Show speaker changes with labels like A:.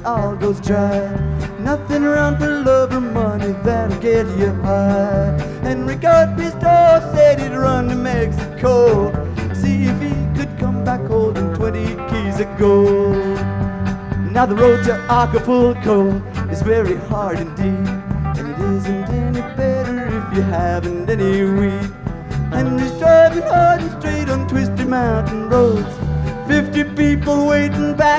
A: it all goes dry. Nothing around for love or money that'll get you high. Henry Pisto said he'd run to Mexico, see if he could come back holding 20 keys of gold. Now the road to Acapulco is very hard indeed, and it isn't any better if you haven't any weed. Henry's driving hard and straight on twisty mountain roads, 50 people waiting back